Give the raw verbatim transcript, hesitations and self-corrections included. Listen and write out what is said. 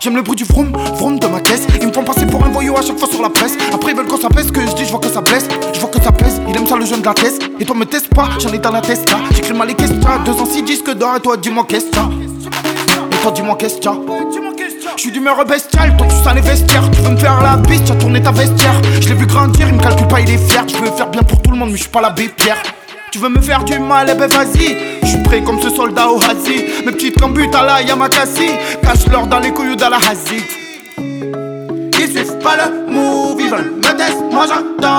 J'aime le bruit du vroom, vroom de ma caisse. Ils me font passer pour un voyou à chaque fois sur la presse. Après ils veulent qu'on s'apaise, que je dis je vois que ça blesse. Je vois que ça pèse, il aime ça le jeune de la test. Et toi me teste pas, j'en ai dans la testa. J'écris mal les questions, deux ans six disques d'or. Et toi dis-moi qu'est-ce que t'as. Et toi dis-moi qu'est-ce que t'as. Je suis d'humeur bestiale, toi tu sens les vestiaires. Tu veux me faire la bise, tu as tourné ta vestiaire. Je l'ai vu grandir, il me calcule pas, il est fier. Je veux faire bien pour tout le monde, mais je suis pas l'abbé Pierre. Tu veux me faire du mal, eh ben vas-y. Je suis prêt comme ce soldat au Hazi. Mes petites cambutes à la Yamakasi. Cache-leur dans les couilles ou dans la Hazi. Ils suivent pas le move, ils veulent me test, moi j'attends.